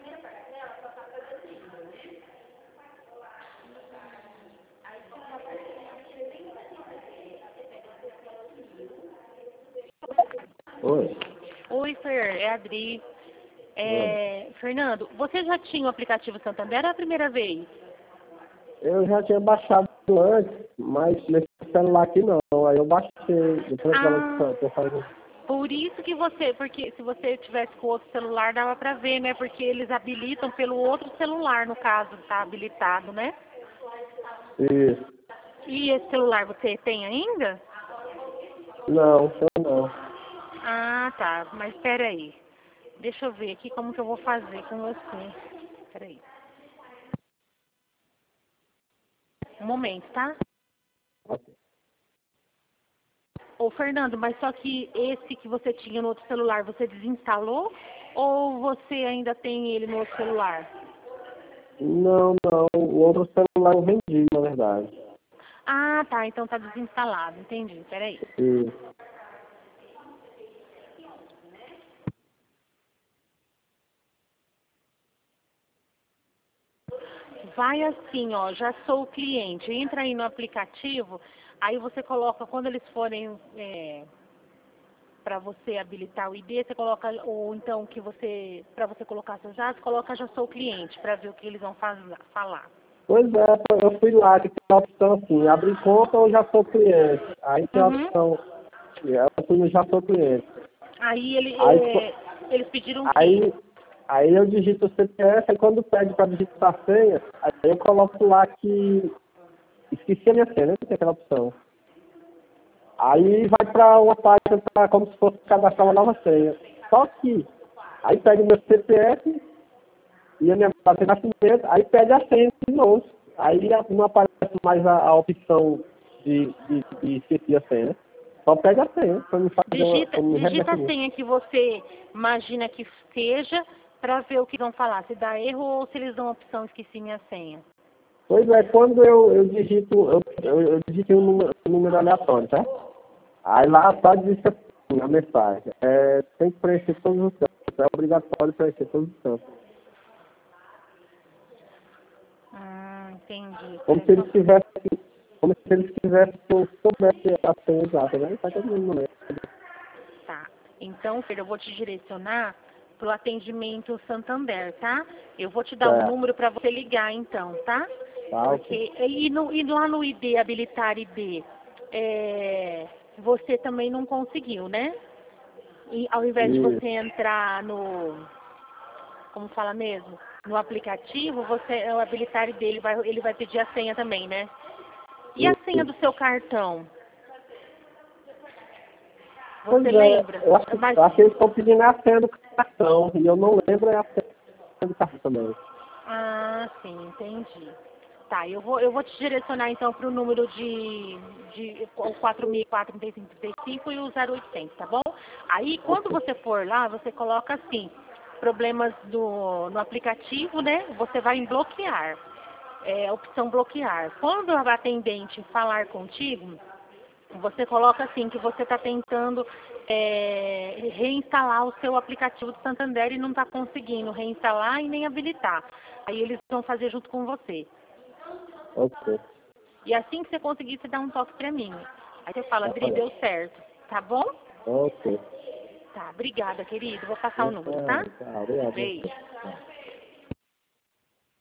Oi. Oi, Fer, é a Adri. Oi. Fernando, você já tinha o aplicativo Santander ou é a primeira vez? Eu já tinha baixado antes, mas nesse celular aqui não. Aí eu baixei, depois Ah, que eu falei. por isso que porque se você tivesse com outro celular dava pra ver, né? Porque eles habilitam pelo outro celular, no caso, tá habilitado, né? Isso. E esse celular você tem ainda? Não, eu não. Ah, tá. Mas espera aí. Deixa eu ver aqui como que eu vou fazer com você. Espera aí. Um momento, tá? Ô, Fernando, mas só que esse que você tinha no outro celular, você desinstalou? Ou você ainda tem ele no outro celular? Não, não. O outro celular eu vendi, na verdade. Ah, tá. Então tá desinstalado. Entendi. Peraí. Isso. Vai assim, ó. Já sou o cliente. Entra aí no aplicativo. Aí você coloca, quando eles forem para você habilitar o ID, você coloca, ou então que você, para você colocar seus dados, coloca já sou o cliente, para ver o que eles vão falar. Pois é, eu fui lá, que tem a opção assim, abrir conta ou já sou cliente. Aí tem a Uhum. opção, eu fui no já sou cliente. Aí Aí, eles pediram o quê? aí, aí eu digito o CPF, aí quando pede para digitar a senha, aí eu coloco lá que esqueci a minha senha, né? Tem aquela opção. Aí vai para uma página como se fosse cadastrar uma nova senha. Só que aí pede o meu CPF e a minha data de nascimento, aí pede a senha de novo. Aí não aparece mais a opção de esquecer a senha. Só pede a senha, para me fazer pra me Digita a redefinir. senha que você imagina que seja, para ver o que vão falar, se dá erro ou se eles dão a opção esqueci minha senha. Pois é, quando eu digito, eu digitei um número aleatório, tá? Aí lá só diz assim, a mensagem. Tem que preencher todos os campos. É obrigatório preencher todos os campos. Entendi. Como se eles quisessem, como se eles quisessem que eu soubesse a senha exata, né? Tá todo mundo lembra. Tá. Então, filho, eu vou te direcionar pro atendimento Santander, tá? Eu vou te dar um Certo. número para você ligar, então, tá? Tá, ok. Porque e lá no ID, habilitar ID, você também não conseguiu, né? E ao invés de E, você entrar como fala mesmo, no aplicativo, o habilitar ID, ele vai pedir a senha também, né? E a senha e, do seu cartão? pois Você é, lembra? Mas eu acho que eles estão pedindo a senha do cartão. E eu não lembro a senha do cartão também. Ah, sim, entendi. Tá, eu vou te direcionar então para o número de 4.435 e o 0800, tá bom? Aí quando Ok. você for lá, você coloca assim, problemas no aplicativo, né? Você vai em bloquear, opção bloquear. Quando a atendente falar contigo, você coloca assim que você está tentando reinstalar o seu aplicativo do Santander e não está conseguindo reinstalar e nem habilitar. Aí eles vão fazer junto com você. Ok. E assim que você conseguir, você dá um toque para mim. Aí você fala, Tá Dri, bom. deu certo. Tá bom? Ok. Tá, obrigada, querido. Vou passar o número, tá? Então, tá, obrigado. Beijo.